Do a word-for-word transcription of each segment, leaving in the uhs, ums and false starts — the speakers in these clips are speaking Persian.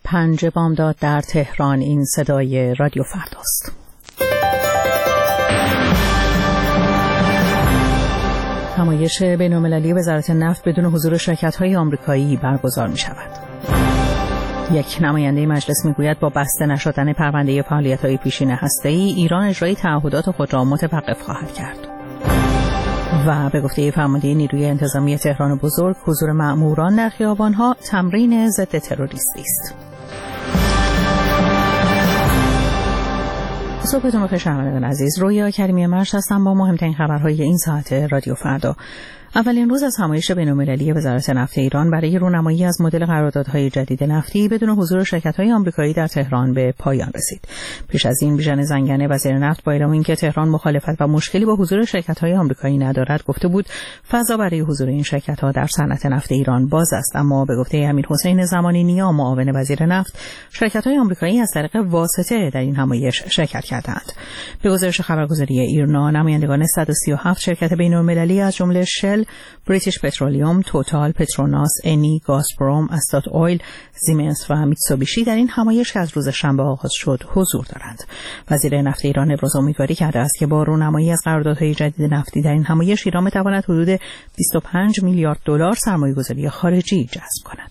پنج بامداد در تهران. این صدای رادیو فرداست. نمایش بین‌المللی وزارت نفت بدون حضور شرکت‌های آمریکایی برگزار می‌شود. یک نماینده مجلس میگوید با بسته نشدن پرونده فعالیت‌های پیشین هسته‌ای ایران اجرای تعهدات خود را متوقف خواهد کرد. و به گفته فرمانده نیروی انتظامی تهران بزرگ حضور مأموران در خیابان‌ها تمرین ضد تروریستی است. صبحتون بخیر شنوندگان عزیز. رویا کریمی مرش هستم با مهمترین خبرهای این ساعت رادیو فردا. اولین روز از همایش بین‌المللی وزارت نفت ایران برای رونمایی از مدل قراردادهای جدید نفتی بدون حضور شرکت‌های آمریکایی در تهران به پایان رسید. پیش از این بیژن زنگنه وزیر نفت با اعلام اینکه تهران مخالفت و مشکلی با حضور شرکت‌های آمریکایی ندارد گفته بود فضا برای حضور این شرکت‌ها در صنعت نفت ایران باز است، اما به گفته امیرحسین زمانی نیا معاون وزیر نفت شرکت‌های آمریکایی از طریق واسطه در این همایش شرکت کردند. به گزارش خبرگزاری ایرنا نمایندگان صد و سی و هفت شرکت بین‌المللی از جمله شل، بریتیش پترولیوم، توتال، پتروناس، انی، گازپروم، استات اویل، زیمنس و میتسوبیشی در این همایش که از روز شنبه آغاز شد حضور دارند. وزیر نفت ایران ابراز امیدواری کرده است که با رونمایی از قراردادهای جدید نفتی در این همایش ایران بتواند حدود بیست و پنج میلیارد دلار سرمایه‌گذاری خارجی جذب کند.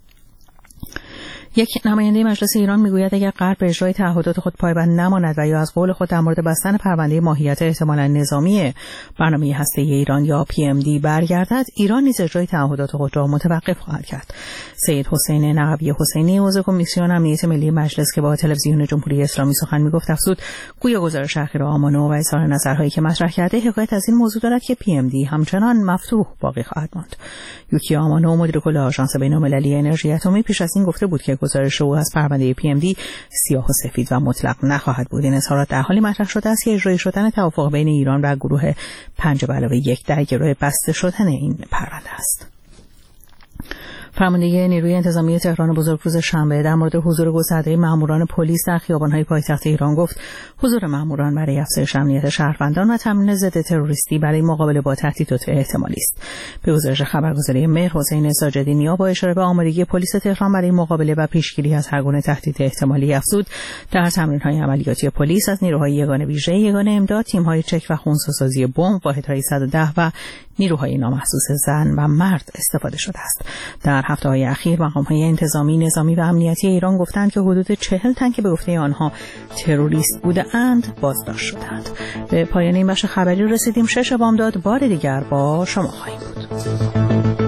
یک نماینده مجلس ایران میگوید اگر غرب به اجرای تعهدات خود پایبند نماند و یا از قول خود در مورد بستن پرونده ماهیت احتمالاً نظامی برنامه هسته‌ای ایران یا پی ام دی برگردد، ایران نیز اجرای تعهدات خود را متوقف خواهد کرد. سید حسین نقوی حسینی عضو کمیسیون امنیت ملی مجلس که با تلویزیون جمهوری اسلامی سخن میگفت افزود گویا گزارش اخیر آمانو و اظهار نظرهایی که مطرح کرده حکایت از این موضوع دارد که پی ام دی همچنان مفتوح باقی خواهد ماند. یوکی آمانو مدیر کل آژانس بین‌المللی انرژی اتمی پیش از این گفته بود که گزارش او از پرونده پی ام دی سیاه و سفید و مطلق نخواهد بود. این اظهارات در حالی مطرح شده است که اجرای شدن توافق بین ایران و گروه پنج به علاوه یک در گروه بسته شدن این پرونده است. فرمانده نیروی انتظامی تهران بزرگ روز شنبه در مورد حضور گسترده ماموران پلیس در خیابان‌های پایتخت ایران گفت حضور ماموران برای افزایش امنیت شهروندان و تامین ضد تروریستی برای مقابله با تهدیدات احتمالی است. به گزارش خبرگزاری مهر حسین ساجدی نیا با اشاره به آمادگی پلیس تهران برای مقابله و پیشگیری از هر گونه تهدید احتمالی افزود در تمرین‌های عملیاتی پلیس از نیروهای یگان ویژه، یگان امداد، تیم‌های چک و خونسازی بمب، واحدهای صد و ده و نیروهای نامحسوس زن و مرد استفاده شده است. در هفته‌های اخیر مقام‌های انتظامی، نظامی و امنیتی ایران گفتند که حدود چهل تن که به گفته آنها تروریست بودند بازداشت شدند. به پایان این بخش خبری رسیدیم. شش بامداد بار دیگر با شما خواهیم بود.